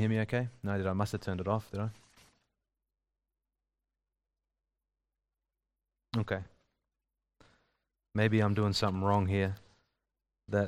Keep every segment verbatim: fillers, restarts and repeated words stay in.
hear me okay? No, did I? Must have turned it off, did I? Okay. Maybe I'm doing something wrong here. That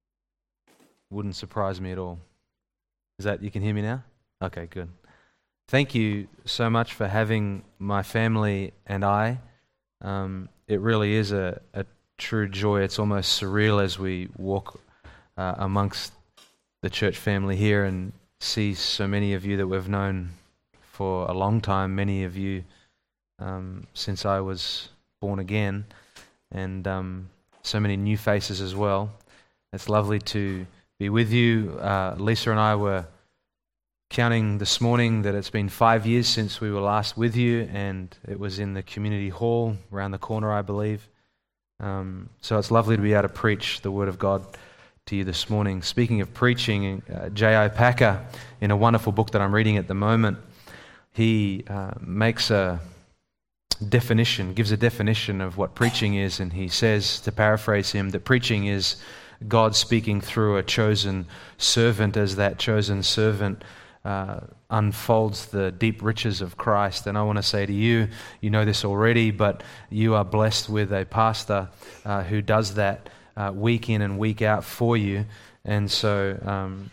wouldn't surprise me at all. Is that, you can hear me now? Okay, good. Thank you so much for having my family and I. Um, it really is a, a true joy. It's almost surreal as we walk uh, amongst the church family here and see so many of you that we've known for a long time, many of you um, since I was born again, and um, so many new faces as well. It's lovely to be with you. Uh, Lisa and I were counting this morning that it's been five years since we were last with you, and it was in the community hall around the corner, I believe. Um, so it's lovely to be able to preach the Word of God to you this morning. Speaking of preaching, uh, J I Packer, in a wonderful book that I'm reading at the moment, he uh, makes a definition, gives a definition of what preaching is, and he says, to paraphrase him, that preaching is God speaking through a chosen servant as that chosen servant uh, unfolds the deep riches of Christ. And I want to say to you, you know this already, but you are blessed with a pastor uh, who does that uh, week in and week out for you. And so um,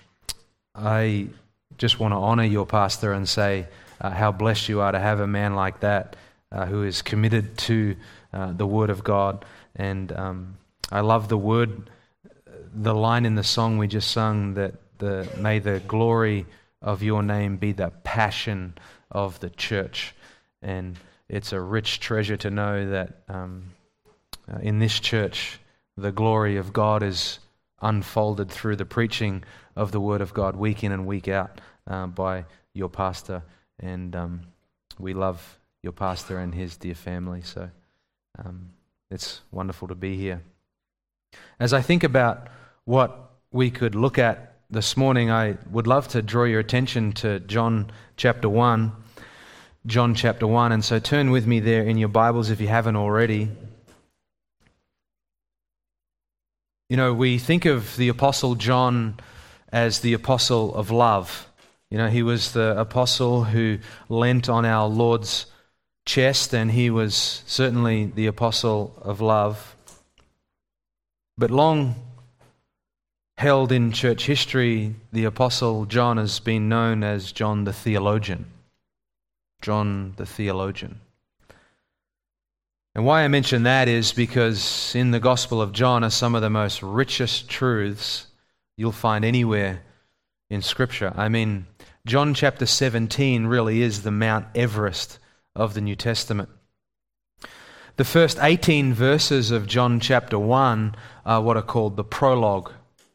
I just want to honor your pastor and say uh, how blessed you are to have a man like that uh, who is committed to uh, the Word of God. And um, I love the word, the line in the song we just sung, that the may the glory of your name be the passion of the church. And it's a rich treasure to know that um, uh, in this church the glory of God is unfolded through the preaching of the Word of God week in and week out uh, by your pastor. And um, we love your pastor and his dear family. So um, it's wonderful to be here. As I think about what we could look at this morning, I would love to draw your attention to John chapter one. John chapter one, and so turn with me there in your Bibles if you haven't already. You know, we think of the Apostle John as the apostle of love. You know, he was the apostle who leant on our Lord's chest, and he was certainly the apostle of love. But long held in church history, the Apostle John has been known as John the Theologian. John the Theologian. And why I mention that is because in the Gospel of John are some of the most richest truths you'll find anywhere in Scripture. I mean, John chapter seventeen really is the Mount Everest of the New Testament. The first eighteen verses of John chapter one are what are called the prologue.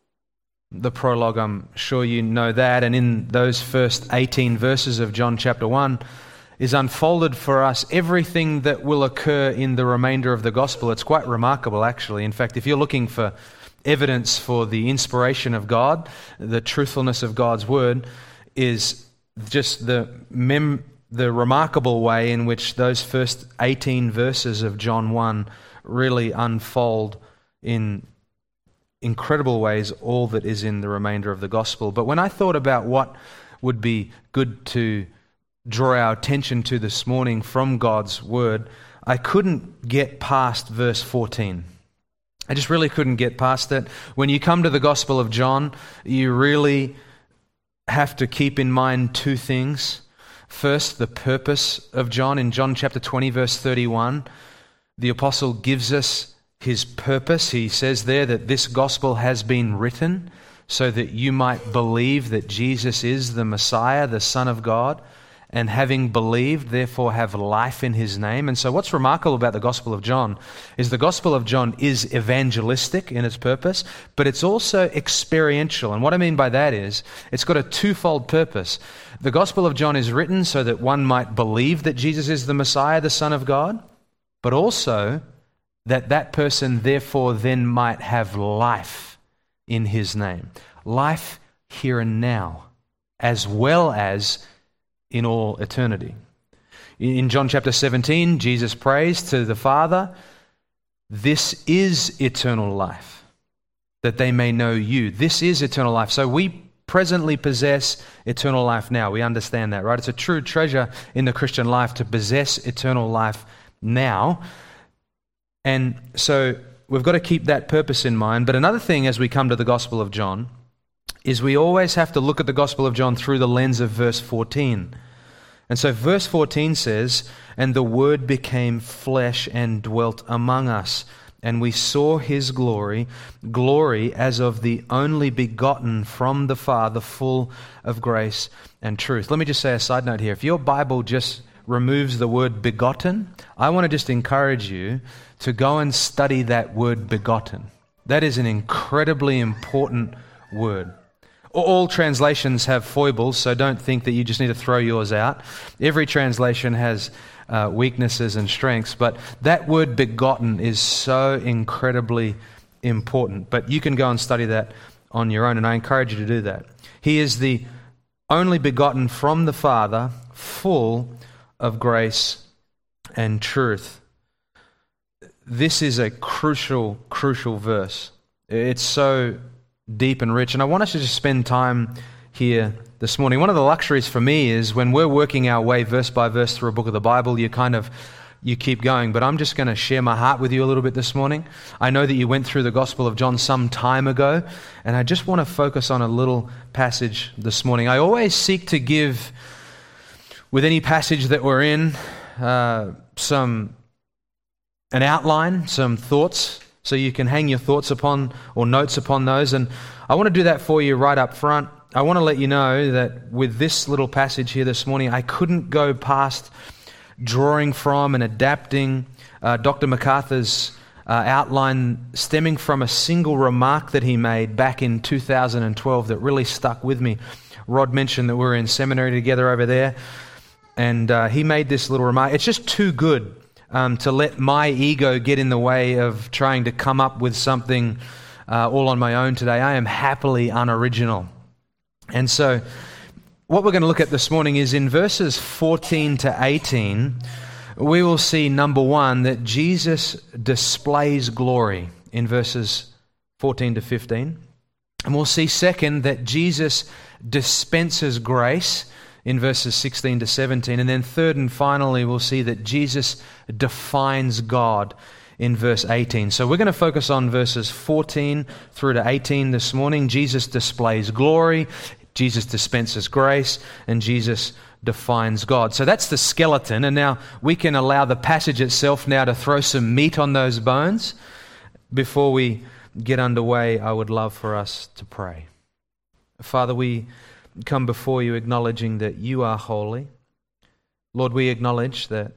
The prologue, I'm sure you know that, and in those first eighteen verses of John chapter one is unfolded for us everything that will occur in the remainder of the gospel. It's quite remarkable, actually. In fact, if you're looking for evidence for the inspiration of God, the truthfulness of God's word, is just the mem- the remarkable way in which those first eighteen verses of John one really unfold in incredible ways all that is in the remainder of the gospel. But when I thought about what would be good to draw our attention to this morning from God's word, I couldn't get past verse fourteen. I just really couldn't get past it. When you come to the Gospel of John, you really have to keep in mind two things. First, the purpose of John. In John chapter twenty, verse thirty-one, the apostle gives us his purpose. He says there that this gospel has been written so that you might believe that Jesus is the Messiah, the Son of God, and having believed, therefore have life in his name. And so what's remarkable about the Gospel of John is the Gospel of John is evangelistic in its purpose, but it's also experiential. And what I mean by that is it's got a twofold purpose. The Gospel of John is written so that one might believe that Jesus is the Messiah, the Son of God, but also that that person therefore then might have life in his name. Life here and now, as well as in all eternity. In John chapter seventeen, Jesus prays to the Father, "This is eternal life, that they may know you." This is eternal life. So we presently possess eternal life now. We understand that, right? It's a true treasure in the Christian life to possess eternal life now. And so we've got to keep that purpose in mind. But another thing as we come to the Gospel of John is we always have to look at the Gospel of John through the lens of verse fourteen. And so verse fourteen says, "And the Word became flesh and dwelt among us, and we saw His glory, glory as of the only begotten from the Father, full of grace and truth." Let me just say a side note here. If your Bible just removes the word begotten, I want to just encourage you to go and study that word begotten. That is an incredibly important word. All translations have foibles, so don't think that you just need to throw yours out. Every translation has uh, weaknesses and strengths, but that word begotten is so incredibly important. But you can go and study that on your own, and I encourage you to do that. He is the only begotten from the Father, full of grace and truth. This is a crucial, crucial verse. It's so deep and rich, and I want us to just spend time here this morning. One of the luxuries for me is when we're working our way verse by verse through a book of the Bible, you kind of you keep going, but I'm just going to share my heart with you a little bit this morning. I know that you went through the Gospel of John some time ago, and I just want to focus on a little passage this morning. I always seek to give, with any passage that we're in, uh, some an outline, some thoughts, so you can hang your thoughts upon or notes upon those. And I want to do that for you right up front. I want to let you know that with this little passage here this morning, I couldn't go past drawing from and adapting uh, Doctor MacArthur's uh, outline stemming from a single remark that he made back in two thousand twelve that really stuck with me. Rod mentioned that we were in seminary together over there, and uh, he made this little remark. It's just too good Um, to let my ego get in the way of trying to come up with something uh, all on my own today. I am happily unoriginal. And so what we're going to look at this morning is in verses fourteen to eighteen, we will see, number one, that Jesus displays glory in verses fourteen to fifteen. And we'll see, second, that Jesus dispenses grace in verses sixteen to seventeen. And then third and finally, we'll see that Jesus defines God in verse eighteen. So we're going to focus on verses fourteen through to eighteen this morning. Jesus displays glory, Jesus dispenses grace, and Jesus defines God. So that's the skeleton, and now we can allow the passage itself now to throw some meat on those bones. Before we get underway, I would love for us to pray. Father, we come before you acknowledging that you are holy. Lord, we acknowledge that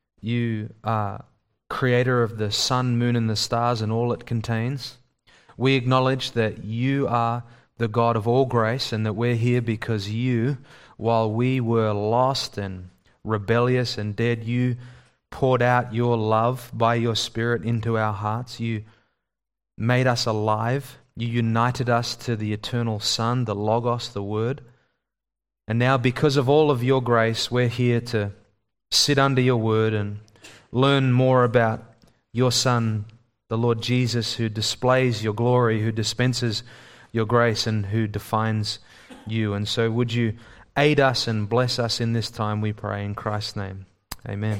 you are creator of the sun, moon, and the stars and all it contains. We acknowledge that you are the God of all grace and that we're here because you, while we were lost and rebellious and dead, you poured out your love by your Spirit into our hearts. You made us alive. You united us to the eternal Son, the Logos, the Word. And now, because of all of your grace, we're here to sit under your Word and learn more about your Son, the Lord Jesus, who displays your glory, who dispenses your grace, and who defines you. And so would you aid us and bless us in this time, we pray, in Christ's name. Amen.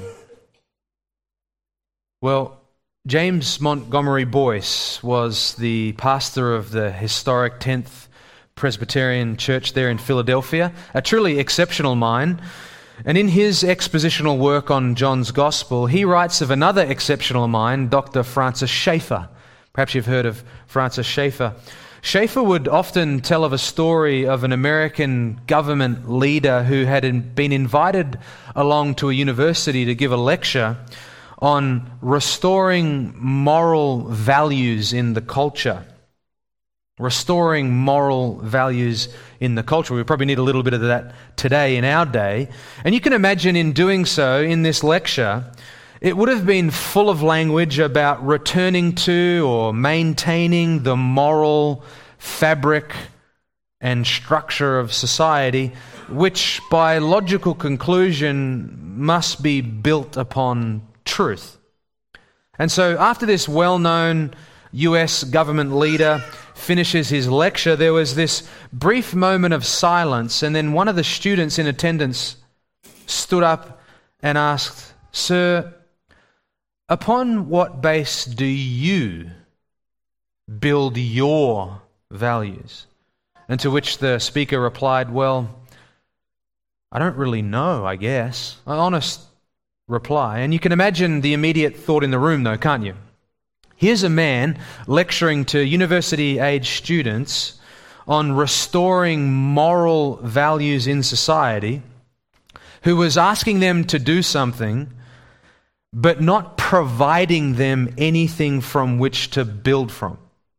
Well, James Montgomery Boyce was the pastor of the historic tenth Presbyterian Church there in Philadelphia, a truly exceptional mind. And in his expositional work on John's Gospel, he writes of another exceptional mind, Doctor Francis Schaeffer. Perhaps you've heard of Francis Schaeffer. Schaeffer would often tell of a story of an American government leader who had been invited along to a university to give a lecture on restoring moral values in the culture. Restoring moral values in the culture. We probably need a little bit of that today in our day. And you can imagine in doing so, in this lecture, it would have been full of language about returning to or maintaining the moral fabric and structure of society, which by logical conclusion must be built upon truth. And so after this well-known U S government leader finishes his lecture, there was this brief moment of silence, and then one of the students in attendance stood up and asked, "Sir, upon what base do you build your values?" And to which the speaker replied, "Well, I don't really know, I guess." An honest reply. And you can imagine the immediate thought in the room, though, can't you? Here's a man lecturing to university-age students on restoring moral values in society, who was asking them to do something, but not providing them anything from which to build from.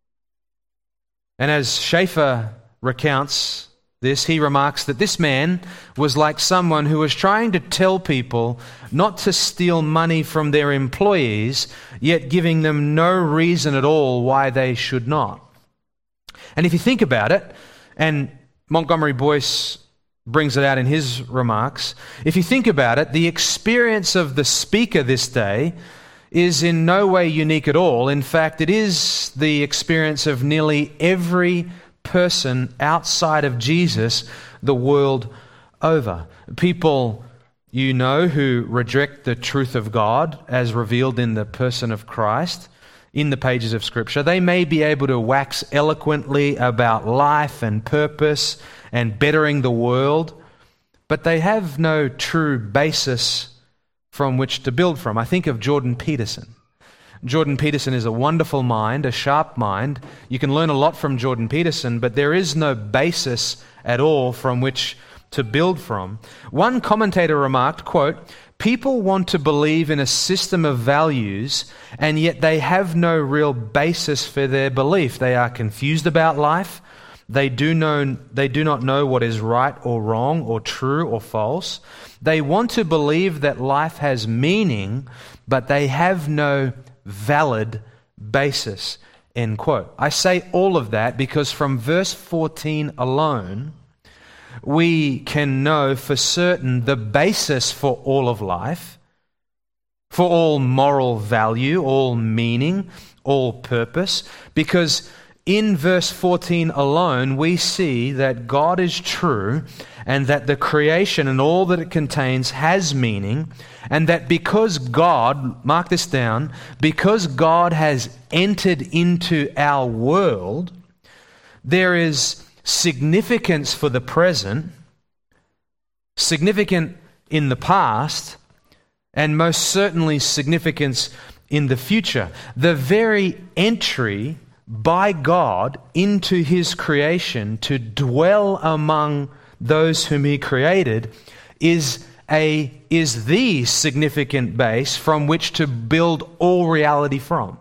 And as Schaeffer recounts this, he remarks that this man was like someone who was trying to tell people not to steal money from their employees, yet giving them no reason at all why they should not. And if you think about it, and Montgomery Boyce brings it out in his remarks, if you think about it, the experience of the speaker this day is in no way unique at all. In fact, it is the experience of nearly every person outside of Jesus the world over. People you know who reject the truth of God as revealed in the person of Christ in the pages of Scripture. They may be able to wax eloquently about life and purpose and bettering the world, but they have no true basis from which to build from. I think of Jordan Peterson. Jordan Peterson is a wonderful mind, a sharp mind. You can learn a lot from Jordan Peterson, but there is no basis at all from which to build from. One commentator remarked, quote, "People want to believe in a system of values, and yet they have no real basis for their belief. They are confused about life. They do know, they do not know what is right or wrong or true or false. They want to believe that life has meaning, but they have no valid basis," end quote. I say all of that because from verse fourteen alone, we can know for certain the basis for all of life, for all moral value, all meaning, all purpose, because in verse fourteen alone, we see that God is true and that the creation and all that it contains has meaning, and that because God, mark this down, because God has entered into our world, there is significance for the present, significant in the past, and most certainly significance in the future. The very entry by God into His creation to dwell among those whom He created is a is the significant base from which to build all reality from.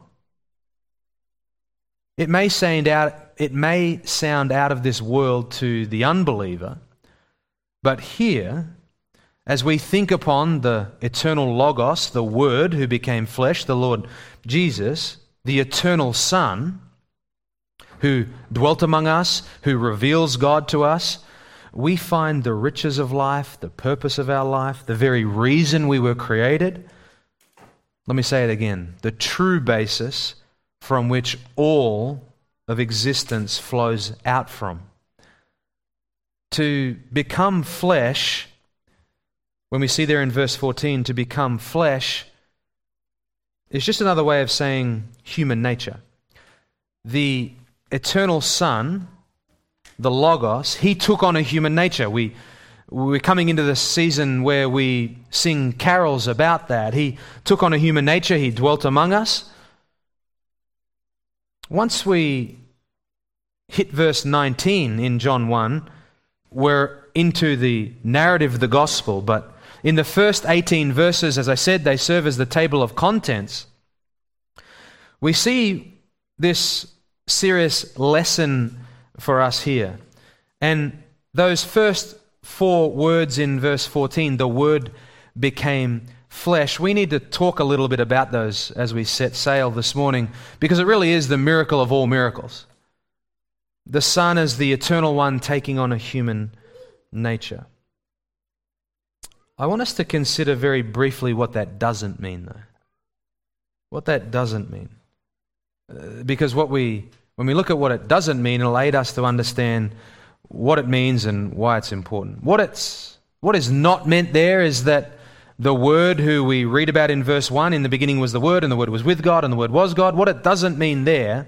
It may sound out it may sound out of this world to the unbeliever, but here, as we think upon the eternal Logos, the Word who became flesh, the Lord Jesus, the eternal Son, who dwelt among us, who reveals God to us, we find the riches of life, the purpose of our life, the very reason we were created. Let me say it again. The true basis from which all of existence flows out from. To become flesh, when we see there in verse fourteen, to become flesh is just another way of saying human nature. The eternal Son, the Logos, He took on a human nature. We, we're coming into the season where we sing carols about that. He took on a human nature. He dwelt among us. Once we hit verse nineteen in John one, we're into the narrative of the gospel, but in the first eighteen verses, as I said, they serve as the table of contents. We see this serious lesson for us here. And those first four words in verse fourteen, the Word became flesh, we need to talk a little bit about those as we set sail this morning, because it really is the miracle of all miracles. The Son is the eternal one taking on a human nature. I want us to consider very briefly what that doesn't mean, though. What that doesn't mean. Uh, because what we, when we look at what it doesn't mean, it'll aid us to understand what it means and why it's important. What it's, what is not meant there is that the Word who we read about in verse one, in the beginning was the Word, and the Word was with God, and the Word was God. What it doesn't mean there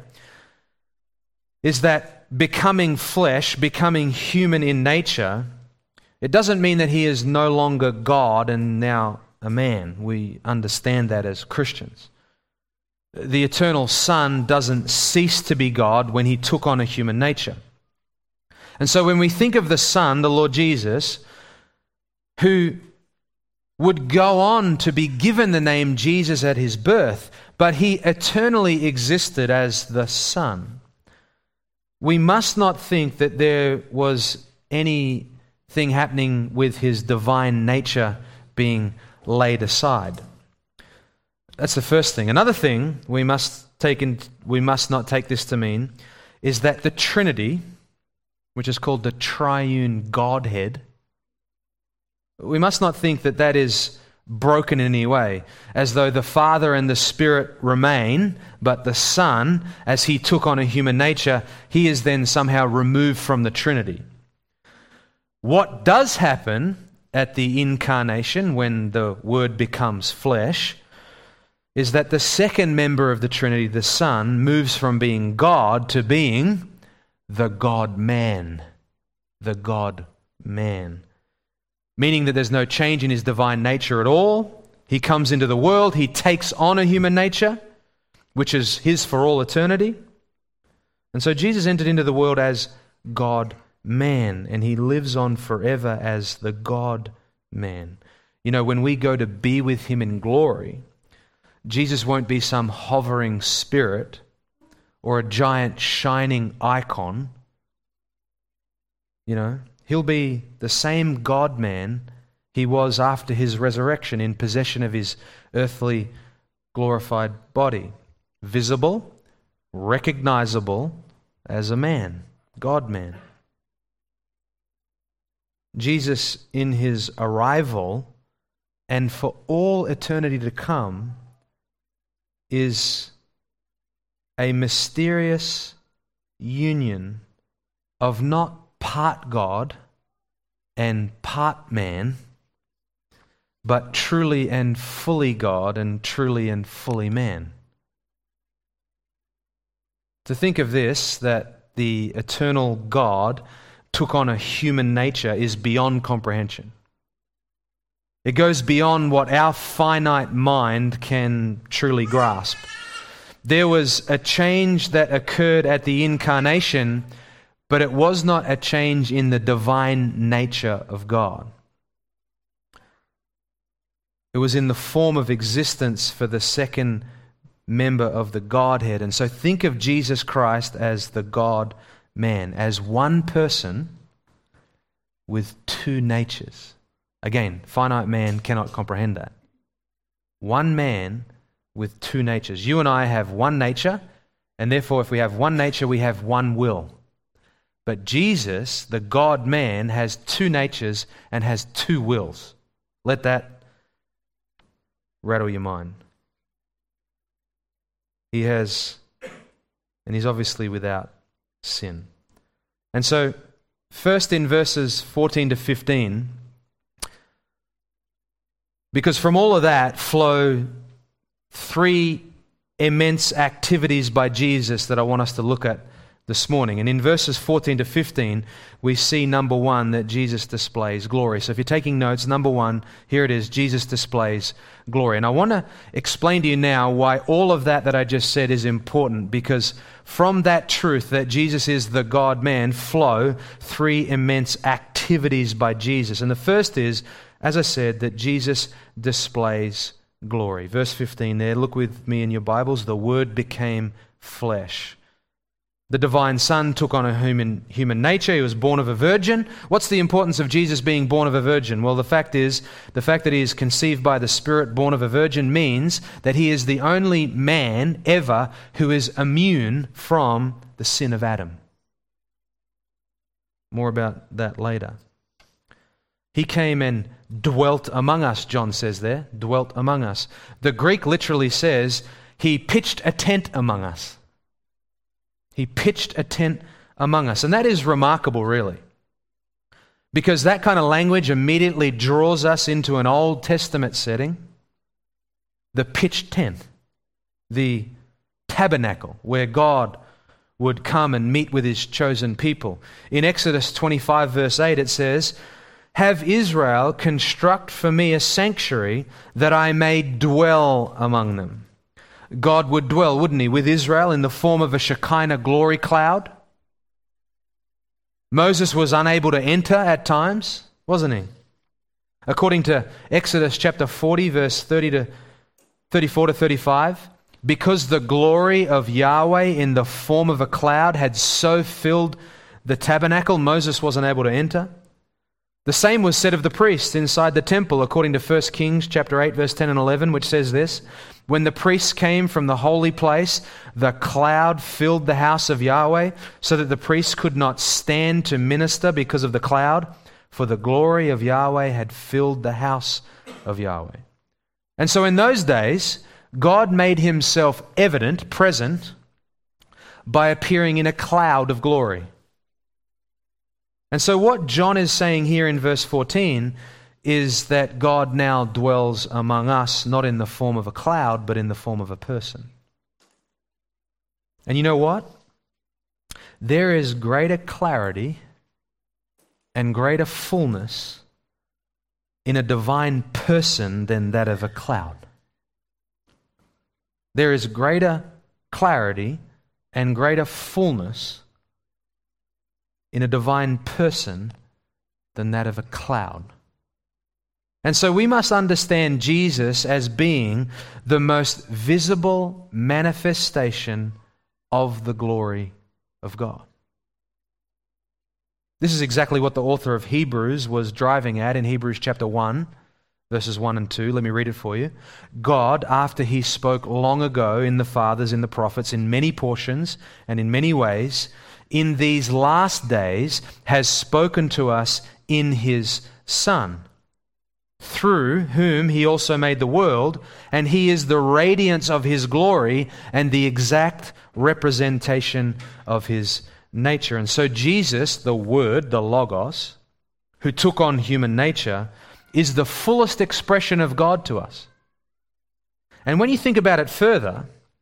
is that becoming flesh, becoming human in nature, it doesn't mean that he is no longer God and now a man. We understand that as Christians. The eternal Son doesn't cease to be God when he took on a human nature. And so when we think of the Son, the Lord Jesus, who would go on to be given the name Jesus at his birth, but he eternally existed as the Son, we must not think that there was anything happening with his divine nature being laid aside. That's the first thing. Another thing we must take in, we must not take this to mean is that the Trinity, which is called the triune Godhead, we must not think that that is broken in any way, as though the Father and the Spirit remain, but the Son, as he took on a human nature, he is then somehow removed from the Trinity. What does happen at the incarnation, when the Word becomes flesh, is that the second member of the Trinity, the Son, moves from being God to being the God-man. The God-man. Meaning that there's no change in his divine nature at all. He comes into the world, he takes on a human nature, which is his for all eternity. And so Jesus entered into the world as God-man, and he lives on forever as the God-man. You know, when we go to be with him in glory, Jesus won't be some hovering spirit or a giant shining icon. You know, he'll be the same God-man he was after his resurrection, in possession of his earthly glorified body. Visible, recognizable as a man, God-man. Jesus, in his arrival and for all eternity to come, is a mysterious union of not part God and part man, but truly and fully God and truly and fully man. To think of this, that the eternal God took on a human nature, is beyond comprehension. It goes beyond what our finite mind can truly grasp. There was a change that occurred at the incarnation, but it was not a change in the divine nature of God. It was in the form of existence for the second member of the Godhead. And so think of Jesus Christ as the God-man, as one person with two natures. Again, finite man cannot comprehend that. One man with two natures. You and I have one nature, and therefore if we have one nature, we have one will. But Jesus, the God-man, has two natures and has two wills. Let that rattle your mind. He has, and he's obviously without sin. And so, first in verses fourteen to fifteen, because from all of that flow three immense activities by Jesus that I want us to look at this morning. And in verses fourteen to fifteen, we see, number one, that Jesus displays glory. So if you're taking notes, number one, here it is, Jesus displays glory. And I want to explain to you now why all of that that I just said is important, because from that truth that Jesus is the God-man flow three immense activities by Jesus. And the first is, as I said, that Jesus displays glory. Verse fifteen there, look with me in your Bibles, the Word became flesh. The divine Son took on a human, human nature. He was born of a virgin. What's the importance of Jesus being born of a virgin? Well, the fact is, the fact that he is conceived by the Spirit, born of a virgin, means that he is the only man ever who is immune from the sin of Adam. More about that later. He came and dwelt among us, John says there, dwelt among us. The Greek literally says, he pitched a tent among us. He pitched a tent among us. And that is remarkable, really. Because that kind of language immediately draws us into an Old Testament setting. The pitched tent. The tabernacle, where God would come and meet with his chosen people. In Exodus twenty-five verse eight it says, "Have Israel construct for me a sanctuary that I may dwell among them." God would dwell, wouldn't he, with Israel in the form of a Shekinah glory cloud. Moses was unable to enter at times, wasn't he? According to Exodus chapter forty verse thirty to thirty-four to thirty-five, because the glory of Yahweh in the form of a cloud had so filled the tabernacle, Moses wasn't able to enter. The same was said of the priests inside the temple, according to First Kings chapter eight, verse ten and eleven, which says this: "When the priests came from the holy place, the cloud filled the house of Yahweh, so that the priests could not stand to minister because of the cloud, for the glory of Yahweh had filled the house of Yahweh." And so in those days, God made himself evident, present, by appearing in a cloud of glory. And so what John is saying here in verse fourteen is that God now dwells among us, not in the form of a cloud, but in the form of a person. And you know what? There is greater clarity and greater fullness in a divine person than that of a cloud. There is greater clarity and greater fullness in a divine person than that of a cloud. And so we must understand Jesus as being the most visible manifestation of the glory of God. This is exactly what the author of Hebrews was driving at in Hebrews chapter one, verses one and two. Let me read it for you. "God, after he spoke long ago in the fathers, in the prophets, in many portions and in many ways, in these last days has spoken to us in his Son, through whom he also made the world, and he is the radiance of his glory and the exact representation of his nature." And so Jesus, the Word, the Logos, who took on human nature, is the fullest expression of God to us. And when you think about it further,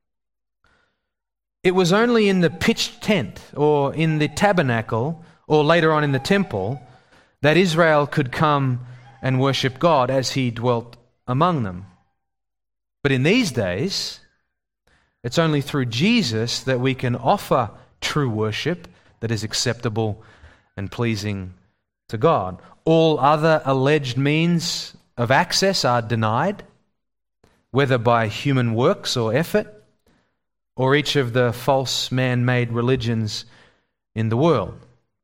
it was only in the pitched tent or in the tabernacle or later on in the temple that Israel could come and worship God as he dwelt among them. But in these days, it's only through Jesus that we can offer true worship that is acceptable and pleasing to God. All other alleged means of access are denied, whether by human works or effort, or each of the false man-made religions in the world.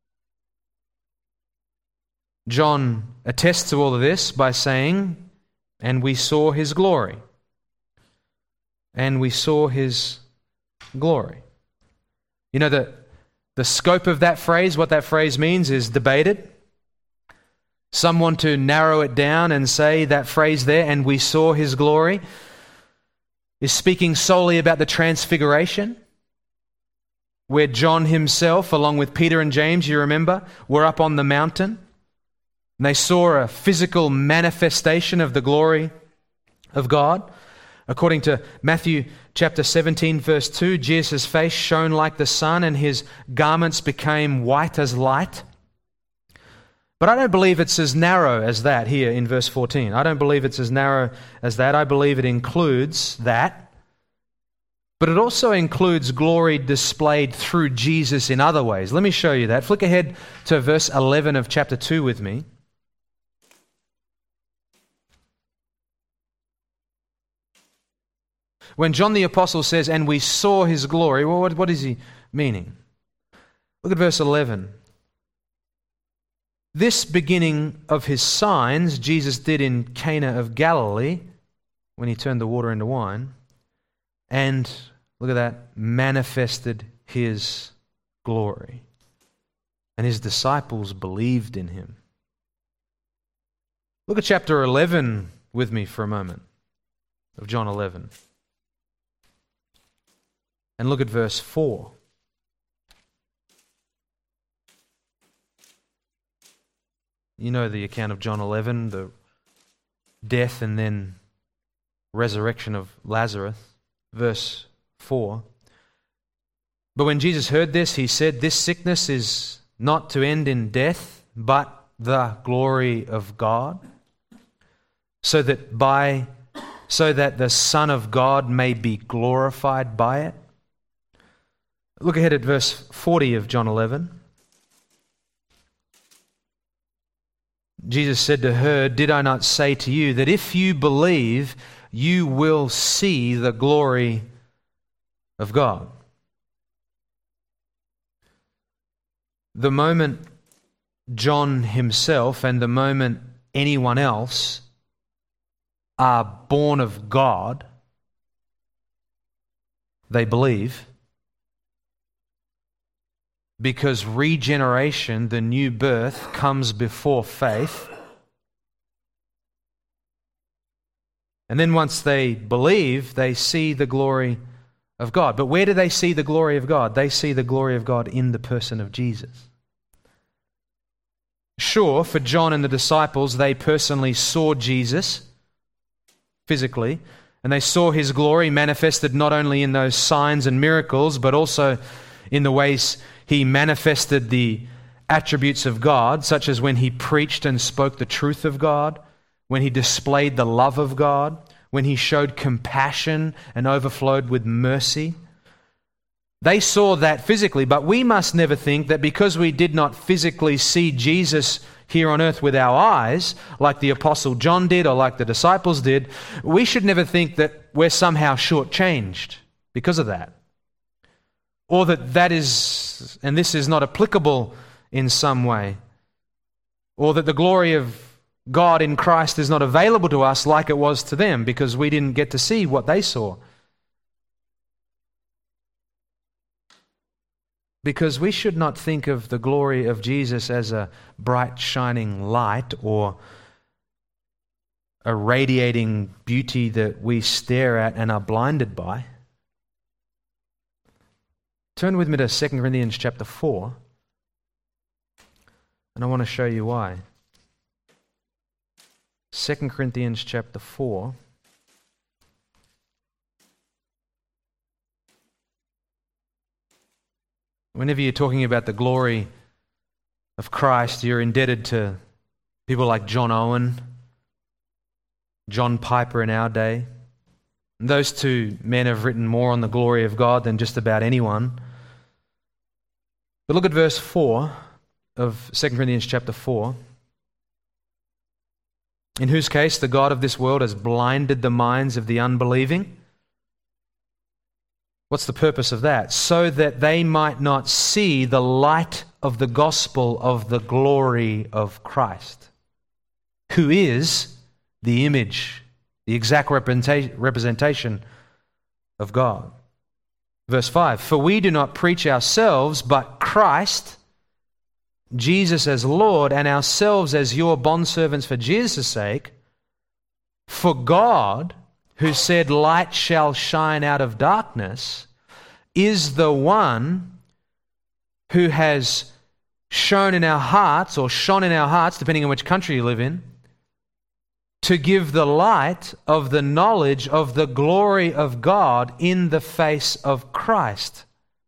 John attests to all of this by saying, "And we saw his glory." And we saw his glory. You know, the, the scope of that phrase, what that phrase means, is debated. Some want to narrow it down and say that phrase there, "and we saw his glory," is speaking solely about the transfiguration, where John himself, along with Peter and James, you remember, were up on the mountain, and they saw a physical manifestation of the glory of God. According to Matthew chapter seventeen, verse two, Jesus' face shone like the sun, and his garments became white as light. But I don't believe it's as narrow as that here in verse fourteen. I don't believe it's as narrow as that. I believe it includes that. But it also includes glory displayed through Jesus in other ways. Let me show you that. Flick ahead to verse eleven of chapter two with me. When John the Apostle says, "and we saw his glory," well, what, what is he meaning? Look at verse eleven. "This beginning of his signs Jesus did in Cana of Galilee," when he turned the water into wine, "and," look at that, "manifested his glory. And his disciples believed in him." Look at chapter eleven with me for a moment, of John eleven. And look at verse four. You know the account of John eleven, the death and then resurrection of Lazarus. Verse four. But when Jesus heard this, he said, "This sickness is not to end in death, but the glory of God, so that by so that the Son of God may be glorified by it." Look ahead at verse forty of John eleven. Jesus said to her, "Did I not say to you that if you believe, you will see the glory of God?" The moment John himself and the moment anyone else are born of God, they believe, because regeneration, the new birth, comes before faith. And then once they believe, they see the glory of God. But where do they see the glory of God? They see the glory of God in the person of Jesus. Sure, for John and the disciples, they personally saw Jesus physically, and they saw his glory manifested not only in those signs and miracles, but also in the ways he manifested the attributes of God, such as when he preached and spoke the truth of God, when he displayed the love of God, when he showed compassion and overflowed with mercy. They saw that physically, but we must never think that because we did not physically see Jesus here on earth with our eyes, like the Apostle John did or like the disciples did, we should never think that we're somehow shortchanged because of that. Or that that is, and this is not applicable in some way. Or that the glory of God in Christ is not available to us like it was to them because we didn't get to see what they saw. Because we should not think of the glory of Jesus as a bright shining light or a radiating beauty that we stare at and are blinded by. Turn with me to Second Corinthians chapter four, and I want to show you why. Second Corinthians chapter four. Whenever you're talking about the glory of Christ, you're indebted to people like John Owen, John Piper in our day. And those two men have written more on the glory of God than just about anyone. But look at verse four of Second Corinthians chapter four. "In whose case the God of this world has blinded the minds of the unbelieving." What's the purpose of that? "So that they might not see the light of the gospel of the glory of Christ, who is the image, the exact representation of God." Verse five, "For we do not preach ourselves, but Christ, Jesus as Lord, and ourselves as your bondservants for Jesus' sake. For God, who said, 'Light shall shine out of darkness,' is the one who has shown in our hearts, or shone in our hearts, depending on which country you live in, to give the light of the knowledge of the glory of God in the face of Christ."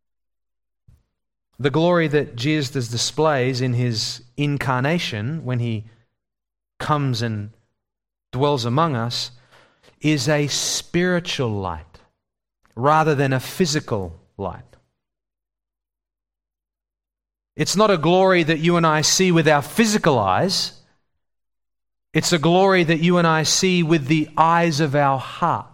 The glory that Jesus displays in his incarnation, when he comes and dwells among us, is a spiritual light rather than a physical light. It's not a glory that you and I see with our physical eyes. It's a glory that you and I see with the eyes of our heart.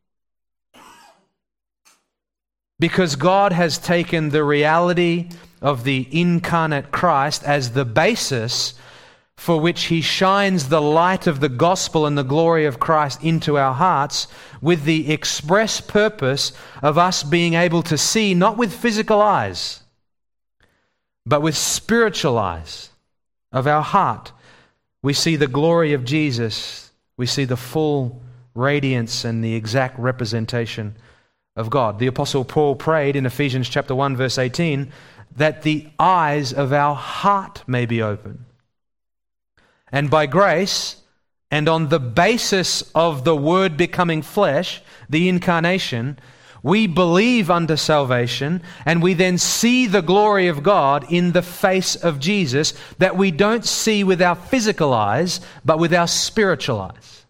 Because God has taken the reality of the incarnate Christ as the basis for which he shines the light of the gospel and the glory of Christ into our hearts, with the express purpose of us being able to see, not with physical eyes, but with spiritual eyes of our heart. We see the glory of Jesus. We see the full radiance and the exact representation of God. The Apostle Paul prayed in Ephesians chapter one, verse eighteen, that the eyes of our heart may be open. And by grace, and on the basis of the Word becoming flesh, the incarnation, we believe unto salvation, and we then see the glory of God in the face of Jesus that we don't see with our physical eyes, but with our spiritual eyes.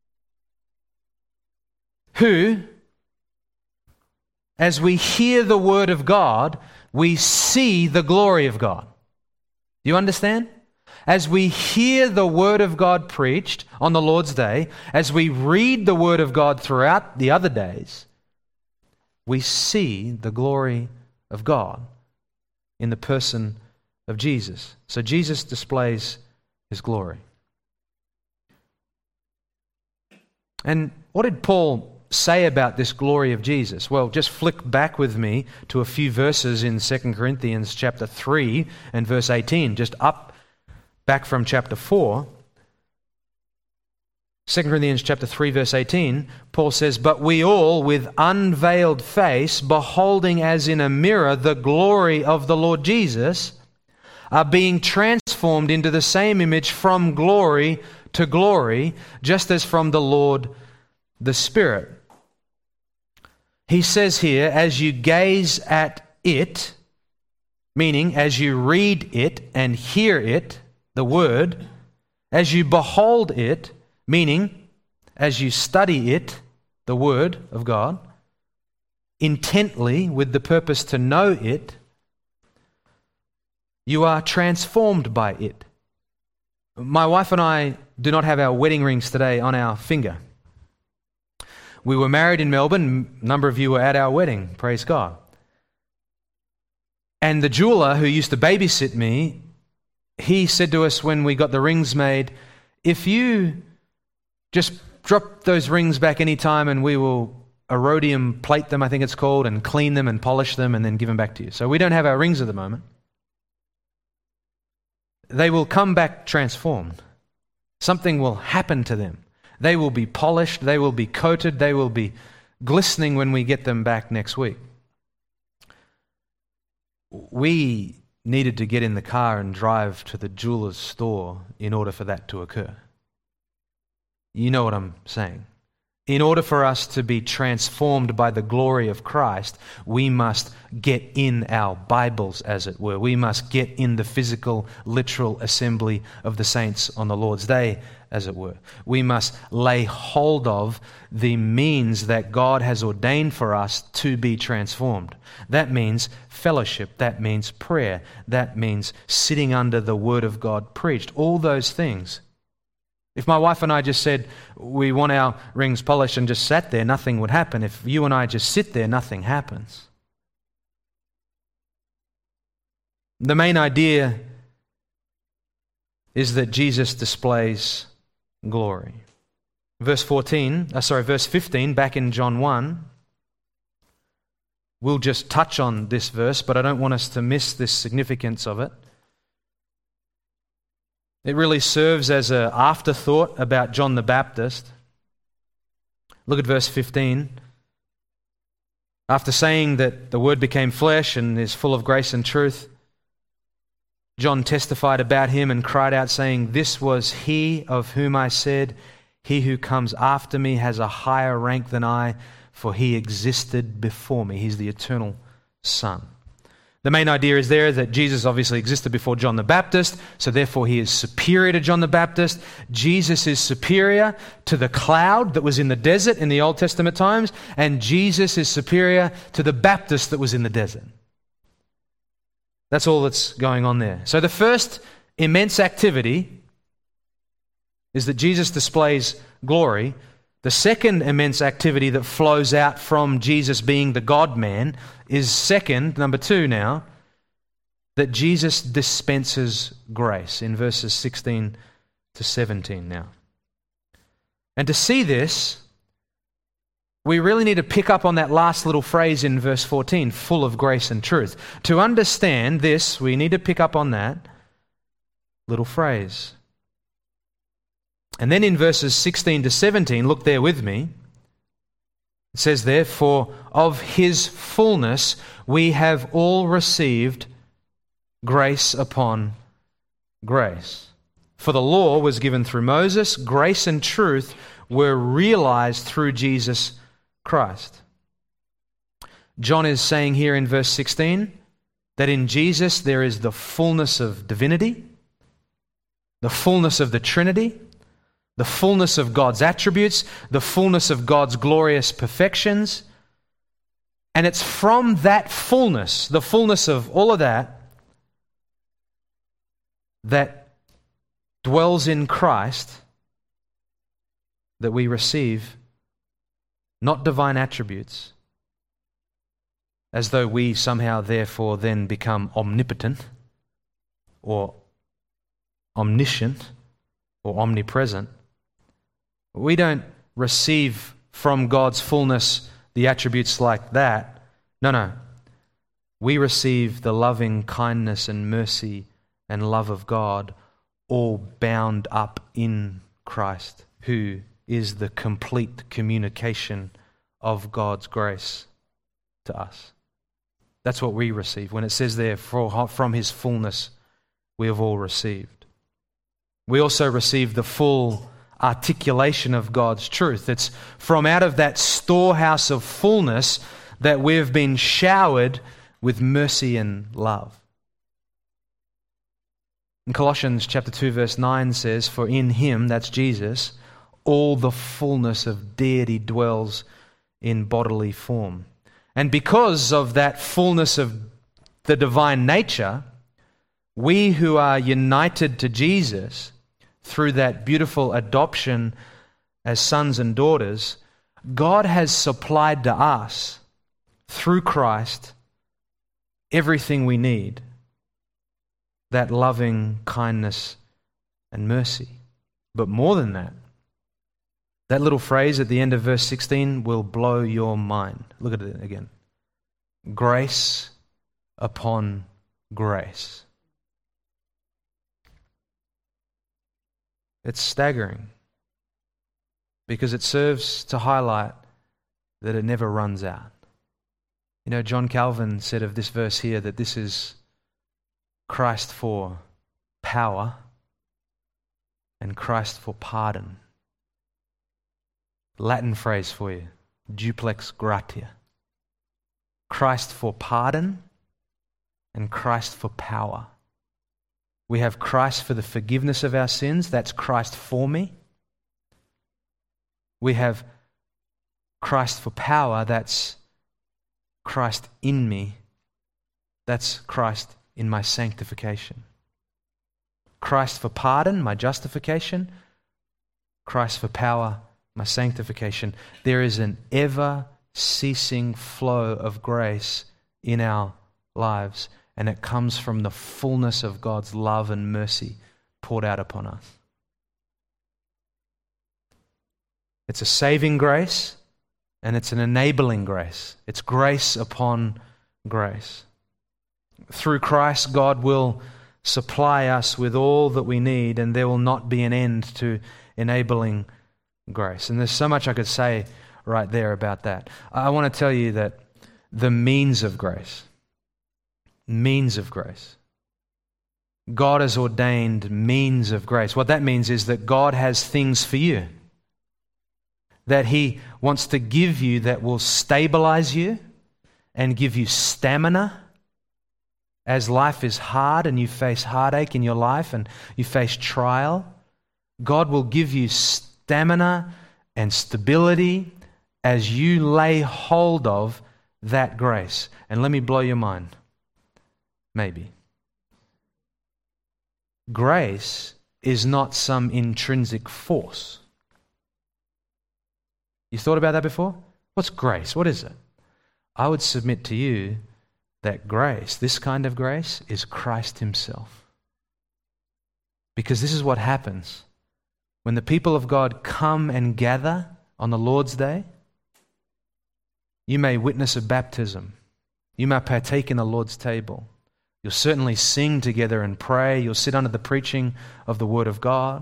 Who, as we hear the Word of God, we see the glory of God. Do you understand? As we hear the Word of God preached on the Lord's Day, as we read the Word of God throughout the other days, we see the glory of God in the person of Jesus. So Jesus displays His glory. And what did Paul say about this glory of Jesus? Well, just flick back with me to a few verses in Second Corinthians chapter three and verse eighteen, just up back from chapter four. Second Corinthians chapter three verse eighteen, Paul says, "But we all with unveiled face, beholding as in a mirror the glory of the Lord Jesus, are being transformed into the same image from glory to glory, just as from the Lord the Spirit." He says here, as you gaze at it, meaning as you read it and hear it, the Word, as you behold it, meaning as you study it, the Word of God, intently with the purpose to know it, you are transformed by it. My wife and I do not have our wedding rings today on our finger. We were married in Melbourne. A number of you were at our wedding, praise God. And the jeweler who used to babysit me, he said to us when we got the rings made, if you just drop those rings back any time and we will erodium plate them, I think it's called, and clean them and polish them and then give them back to you. So we don't have our rings at the moment. They will come back transformed. Something will happen to them. They will be polished, they will be coated, they will be glistening when we get them back next week. We needed to get in the car and drive to the jeweler's store in order for that to occur. You know what I'm saying. In order for us to be transformed by the glory of Christ, we must get in our Bibles, as it were. We must get in the physical, literal assembly of the saints on the Lord's Day, as it were. We must lay hold of the means that God has ordained for us to be transformed. That means fellowship. That means prayer. That means sitting under the Word of God preached. All those things. If my wife and I just said, we want our rings polished and just sat there, nothing would happen. If you and I just sit there, nothing happens. The main idea is that Jesus displays glory. Verse fourteen, uh, sorry, verse fifteen, back in John one. We'll just touch on this verse, but I don't want us to miss this significance of it. It really serves as an afterthought about John the Baptist. Look at verse fifteen. After saying that the Word became flesh and is full of grace and truth, John testified about him and cried out, saying, "This was he of whom I said, he who comes after me has a higher rank than I, for he existed before me." He's the eternal Son. The main idea is there that Jesus obviously existed before John the Baptist, so therefore he is superior to John the Baptist. Jesus is superior to the cloud that was in the desert in the Old Testament times, and Jesus is superior to the Baptist that was in the desert. That's all that's going on there. So the first immense activity is that Jesus displays glory. The second immense activity that flows out from Jesus being the God-man is second, number two now, that Jesus dispenses grace in verses sixteen to seventeen now. And to see this, we really need to pick up on that last little phrase in verse fourteen, full of grace and truth. To understand this, we need to pick up on that little phrase. And then in verses sixteen to seventeen, look there with me. It says there, "For of his fullness we have all received grace upon grace." For the law was given through Moses, grace and truth were realized through Jesus Christ. John is saying here in verse sixteen that in Jesus there is the fullness of divinity, the fullness of the Trinity, the fullness of God's attributes, the fullness of God's glorious perfections. And it's from that fullness, the fullness of all of that, that dwells in Christ, that we receive not divine attributes, as though we somehow therefore then become omnipotent or omniscient or omnipresent. We don't receive from God's fullness the attributes like that. No, no. We receive the loving kindness and mercy and love of God, all bound up in Christ, who is the complete communication of God's grace to us. That's what we receive. When it says there, for, from His fullness we have all received. We also receive the full articulation of God's truth. It's from out of that storehouse of fullness that we've been showered with mercy and love. In Colossians chapter two verse nine says, for in Him, that's Jesus, all the fullness of deity dwells in bodily form. And because of that fullness of the divine nature, we who are united to Jesus through that beautiful adoption as sons and daughters, God has supplied to us through Christ everything we need, that loving kindness and mercy. But more than that, that little phrase at the end of verse sixteen will blow your mind. Look at it again. Grace upon grace. It's staggering because it serves to highlight that it never runs out. You know, John Calvin said of this verse here that this is Christ for power and Christ for pardon. Latin phrase for you, duplex gratia. Christ for pardon and Christ for power. We have Christ for the forgiveness of our sins. That's Christ for me. We have Christ for power. That's Christ in me. That's Christ in my sanctification. Christ for pardon, my justification. Christ for power, my sanctification. There is an ever-ceasing flow of grace in our lives, and it comes from the fullness of God's love and mercy poured out upon us. It's a saving grace, and it's an enabling grace. It's grace upon grace. Through Christ, God will supply us with all that we need, and there will not be an end to enabling grace. And there's so much I could say right there about that. I want to tell you that the means of grace, means of grace, God has ordained means of grace. What that means is that God has things for you that He wants to give you that will stabilize you and give you stamina as life is hard and you face heartache in your life and you face trial. God will give you stamina and stability as you lay hold of that grace. And let me blow your mind. Maybe. Grace is not some intrinsic force. You thought about that before? What's grace? What is it? I would submit to you that grace, this kind of grace, is Christ Himself. Because this is what happens when the people of God come and gather on the Lord's Day. You may witness a baptism. You may partake in the Lord's table. You'll certainly sing together and pray. You'll sit under the preaching of the Word of God.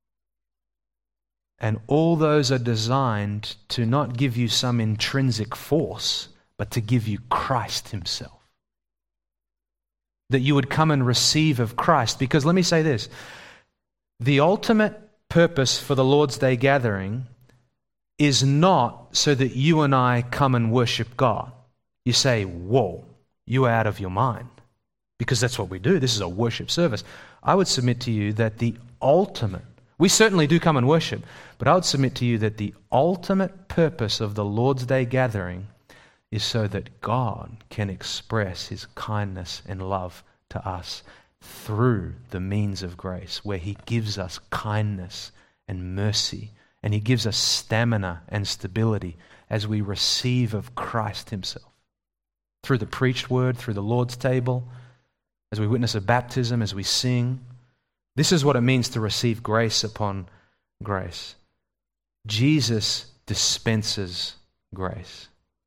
And all those are designed to not give you some intrinsic force, but to give you Christ Himself. That you would come and receive of Christ. Because let me say this, The ultimate purpose for the Lord's Day gathering is not so that you and I come and worship God. You say, whoa, you are out of your mind. Because that's what we do. This is a worship service. I would submit to you that the ultimate, we certainly do come and worship, but I would submit to you that the ultimate purpose of the Lord's Day gathering is so that God can express His kindness and love to us through the means of grace, where He gives us kindness and mercy, and He gives us stamina and stability as we receive of Christ Himself. Through the preached word, through the Lord's table, as we witness a baptism, as we sing. This is what it means to receive grace upon grace. Jesus dispenses grace,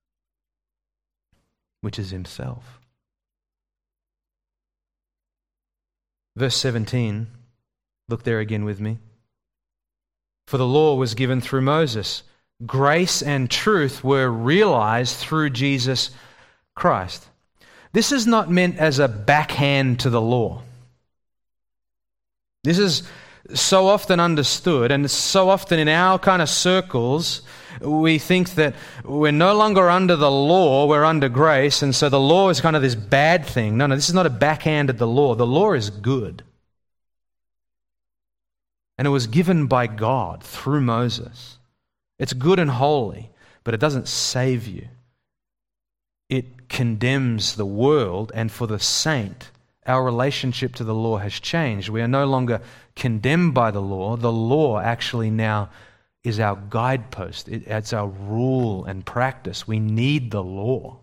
which is Himself. Verse seventeen, look there again with me. For the law was given through Moses. Grace and truth were realized through Jesus Christ. This is not meant as a backhand to the law. This is so often understood, and so often in our kind of circles, we think that we're no longer under the law, we're under grace, and so the law is kind of this bad thing. No, no, this is not a backhand at the law. The law is good. And it was given by God through Moses. It's good and holy, but it doesn't save you. It condemns the world, and for the saint, our relationship to the law has changed. We are no longer condemned by the law. The law actually now is our guidepost. It, it's our rule and practice. We need the law.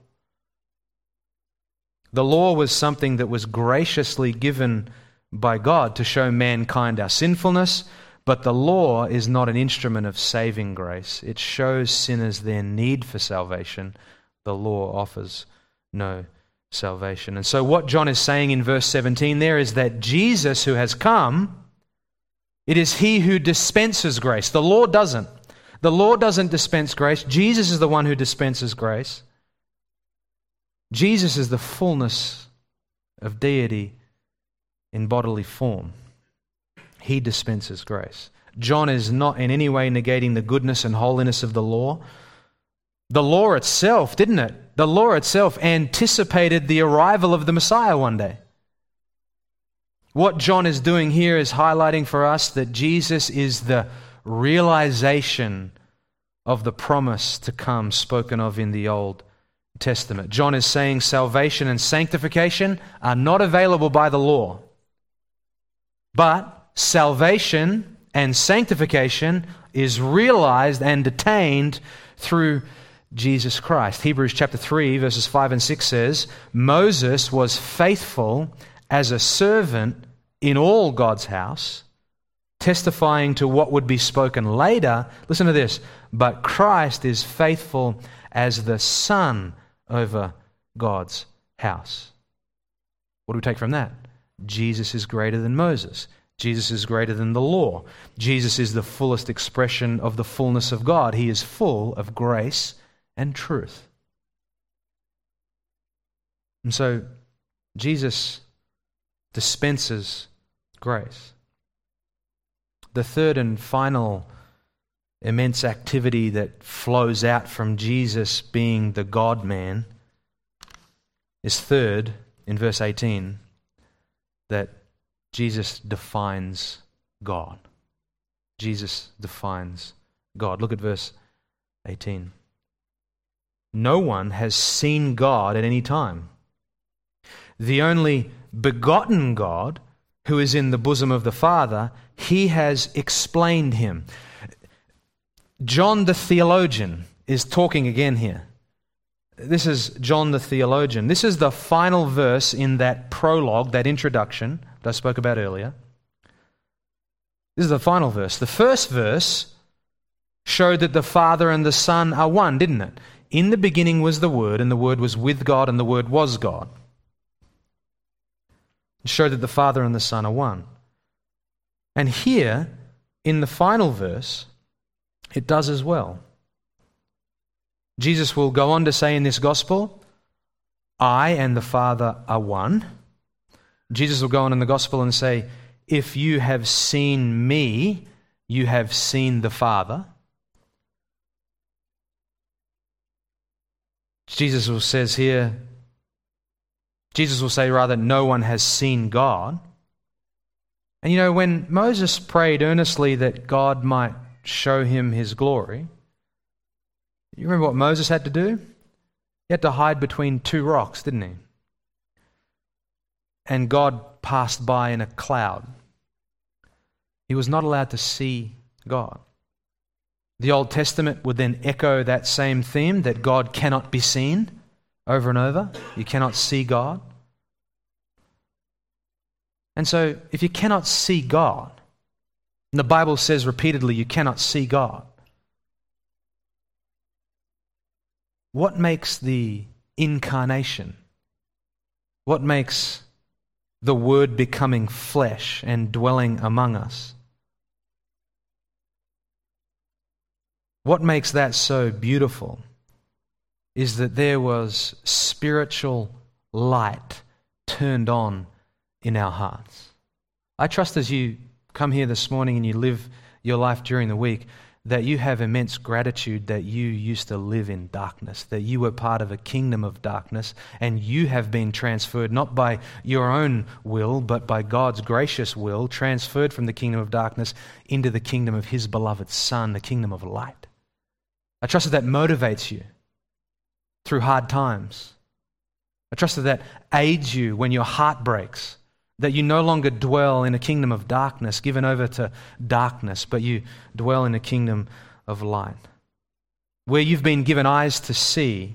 The law was something that was graciously given by God to show mankind our sinfulness, but the law is not an instrument of saving grace. It shows sinners their need for salvation. The law offers no salvation. And so what John is saying in verse seventeen there is that Jesus who has come, it is He who dispenses grace. The law doesn't. The law doesn't dispense grace. Jesus is the one who dispenses grace. Jesus is the fullness of deity in bodily form. He dispenses grace. John is not in any way negating the goodness and holiness of the law. The law itself, didn't it? The law itself anticipated the arrival of the Messiah one day. What John is doing here is highlighting for us that Jesus is the realization of the promise to come spoken of in the Old Testament. John is saying salvation and sanctification are not available by the law, but salvation and sanctification is realized and attained through Jesus Christ. Hebrews chapter three, verses five and six says, Moses was faithful as a servant in all God's house, testifying to what would be spoken later. Listen to this. But Christ is faithful as the Son over God's house. What do we take from that? Jesus is greater than Moses. Jesus is greater than the law. Jesus is the fullest expression of the fullness of God. He is full of grace and truth. And so Jesus dispenses grace. The third and final immense activity that flows out from Jesus being the God-man is third, in verse eighteen, that Jesus defines God. Jesus defines God. Look at verse eighteen. No one has seen God at any time. The only begotten God, who is in the bosom of the Father, He has explained Him. John the theologian is talking again here. This is John the theologian. This is the final verse in that prologue, that introduction that I spoke about earlier. This is the final verse. The first verse showed that the Father and the Son are one, didn't it? In the beginning was the Word, and the Word was with God, and the Word was God. It showed that the Father and the Son are one. And here, in the final verse, it does as well. Jesus will go on to say in this gospel, I and the Father are one. Jesus will go on in the gospel and say, if you have seen me, you have seen the Father. Jesus will says here, Jesus will say rather, no one has seen God. And you know, when Moses prayed earnestly that God might show him his glory, you remember what Moses had to do? He had to hide between two rocks, didn't he? And God passed by in a cloud. He was not allowed to see God. The Old Testament would then echo that same theme, that God cannot be seen, over and over. You cannot see God. And so, if you cannot see God, and the Bible says repeatedly you cannot see God, what makes the incarnation? What makes the Word becoming flesh and dwelling among us? What makes that so beautiful is that there was spiritual light turned on in our hearts. I trust as you come here this morning and you live your life during the week, that you have immense gratitude that you used to live in darkness, that you were part of a kingdom of darkness, and you have been transferred not by your own will, but by God's gracious will, transferred from the kingdom of darkness into the kingdom of His beloved Son, the kingdom of light. I trust that that motivates you through hard times. I trust that that aids you when your heart breaks, that you no longer dwell in a kingdom of darkness, given over to darkness, but you dwell in a kingdom of light, where you've been given eyes to see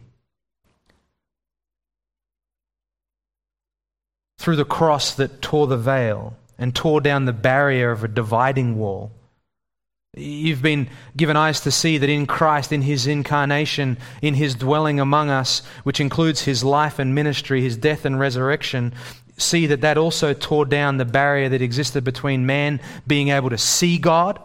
through the cross that tore the veil and tore down the barrier of a dividing wall. You've been given eyes to see that in Christ, in His incarnation, in His dwelling among us, which includes His life and ministry, His death and resurrection, see that that also tore down the barrier that existed between man being able to see God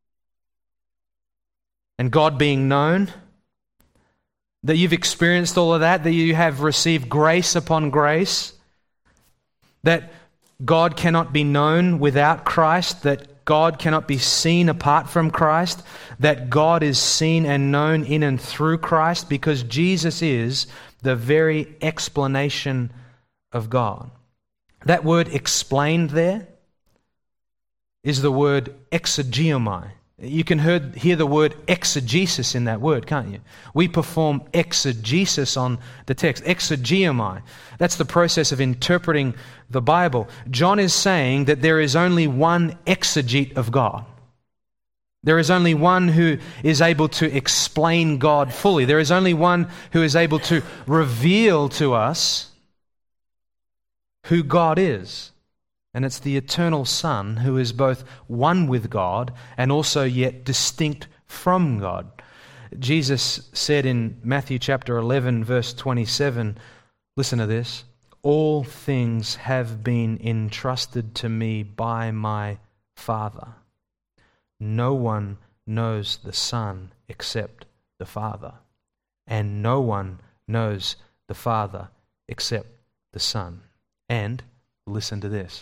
and God being known. That you've experienced all of that, that you have received grace upon grace, that God cannot be known without Christ, that God cannot be seen apart from Christ, that God is seen and known in and through Christ, because Jesus is the very explanation of God. That word explained there is the word exegeomai. You can hear, hear the word exegesis in that word, can't you? We perform exegesis on the text. Exegeomai. That's the process of interpreting the Bible. John is saying that there is only one exegete of God. There is only one who is able to explain God fully. There is only one who is able to reveal to us who God is. And it's the eternal Son who is both one with God and also yet distinct from God. Jesus said in Matthew chapter eleven, verse twenty-seven, listen to this, "All things have been entrusted to me by my Father. No one knows the Son except the Father, and no one knows the Father except the Son." And listen to this.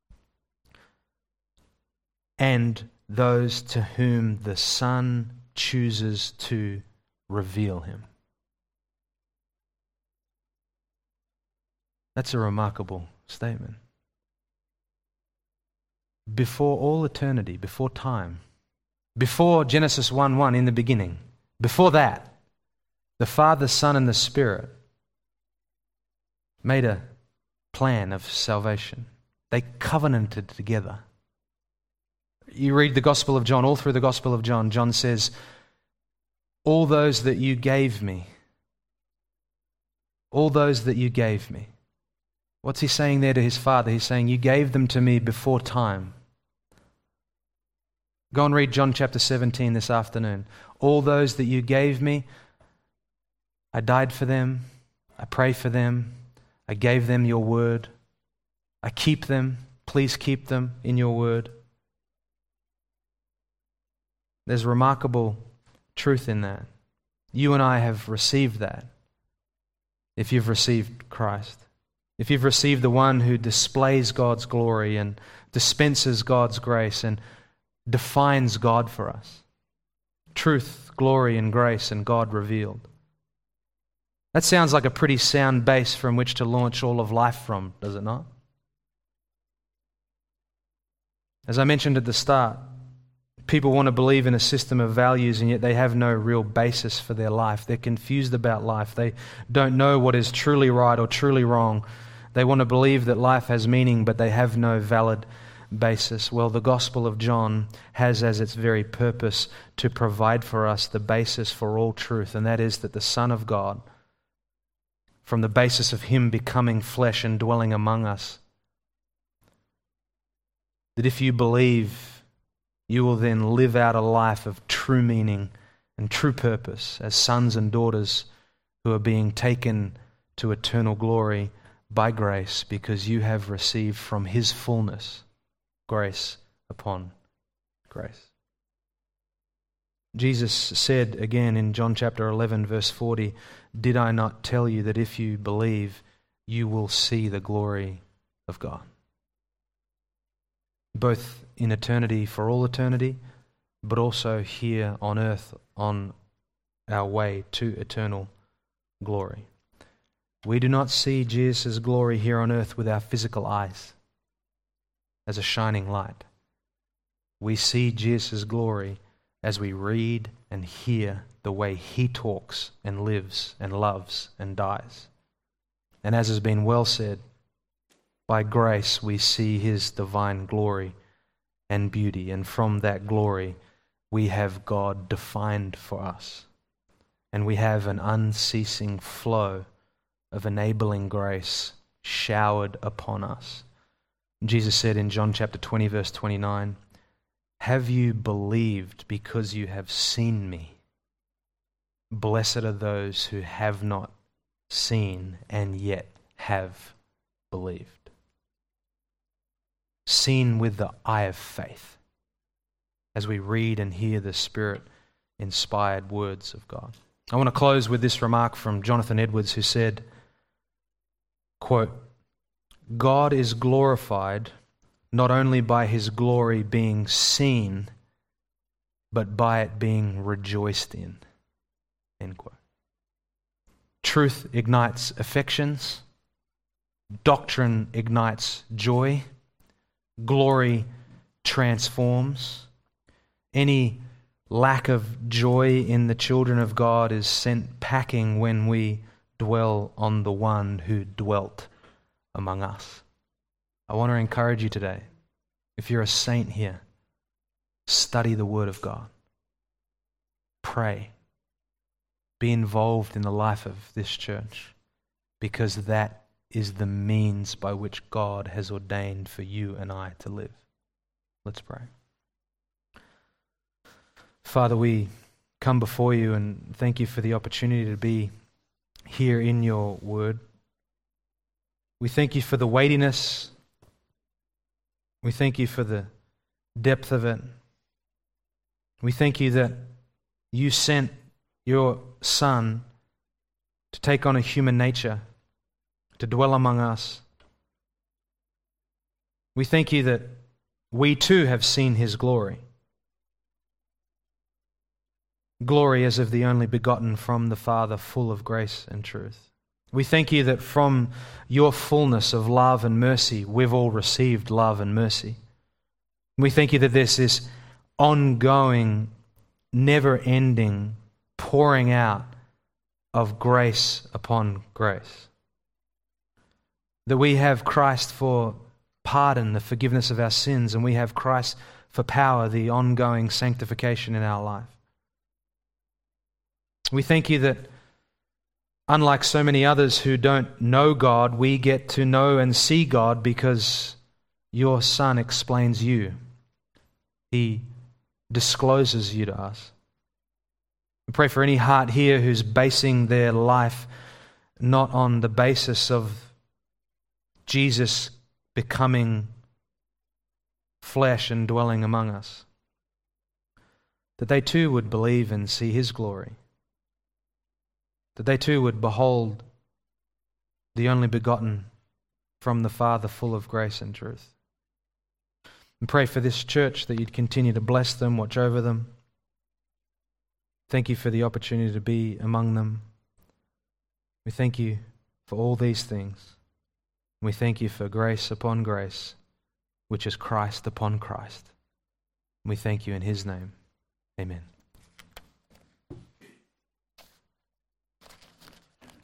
"And those to whom the Son chooses to reveal Him." That's a remarkable statement. Before all eternity, before time, before Genesis one one in the beginning, before that, the Father, Son, and the Spirit made a plan of salvation. They covenanted together. You read the Gospel of John, all through the Gospel of John, John says, "All those that you gave me, all those that you gave me." What's he saying there to his Father? He's saying, you gave them to me before time. Go and read John chapter seventeen this afternoon. "All those that you gave me, I died for them, I pray for them, I gave them your word, I keep them, please keep them in your word." There's remarkable truth in that. You and I have received that if you've received Christ. if you've received the one who displays God's glory and dispenses God's grace and defines God for us, truth, glory, and grace, and God revealed. That sounds like a pretty sound base from which to launch all of life from, does it not? As I mentioned at the start, people want to believe in a system of values and yet they have no real basis for their life. They're confused about life. They don't know what is truly right or truly wrong. They want to believe that life has meaning, but they have no valid basis. Well, the Gospel of John has as its very purpose to provide for us the basis for all truth, and that is that the Son of God, from the basis of Him becoming flesh and dwelling among us, that if you believe, you will then live out a life of true meaning and true purpose as sons and daughters who are being taken to eternal glory by grace, because you have received from His fullness grace upon grace. Jesus said again in John chapter eleven verse forty, "Did I not tell you that if you believe, you will see the glory of God?" Both in eternity, for all eternity, but also here on earth on our way to eternal glory. We do not see Jesus' glory here on earth with our physical eyes as a shining light. We see Jesus' glory as we read and hear the way He talks and lives and loves and dies. And as has been well said, by grace we see His divine glory and beauty, and from that glory we have God defined for us. And we have an unceasing flow of enabling grace showered upon us. Jesus said in John chapter twenty verse twenty-nine, "Have you believed because you have seen me? Blessed are those who have not seen and yet have believed." Seen with the eye of faith as we read and hear the Spirit-inspired words of God. I want to close with this remark from Jonathan Edwards, who said, quote, "God is glorified not only by His glory being seen, but by it being rejoiced in." End quote. Truth ignites affections. Doctrine ignites joy. Glory transforms. Any lack of joy in the children of God is sent packing when we dwell on the one who dwelt among us. I want to encourage you today, if you're a saint here, study the Word of God. Pray. Be involved in the life of this church, because that is the means by which God has ordained for you and I to live. Let's pray. Father, we come before you and thank you for the opportunity to be here in your word. We thank you for the weightiness. We thank you for the depth of it. We thank you that you sent your Son to take on a human nature, to dwell among us. We thank you that we too have seen His glory. Glory as of the only begotten from the Father, full of grace and truth. We thank you that from your fullness of love and mercy, we've all received love and mercy. We thank you that there's this ongoing, never-ending pouring out of grace upon grace. That we have Christ for pardon, the forgiveness of our sins, and we have Christ for power, the ongoing sanctification in our life. We thank you that, unlike so many others who don't know God, we get to know and see God because your Son explains you. He discloses you to us. We pray for any heart here who's basing their life not on the basis of Jesus becoming flesh and dwelling among us, that they too would believe and see His glory, that they too would behold the only begotten from the Father, full of grace and truth. And pray for this church that you'd continue to bless them, watch over them. Thank you for the opportunity to be among them. We thank you for all these things. We thank you for grace upon grace, which is Christ upon Christ. We thank you in his name. Amen.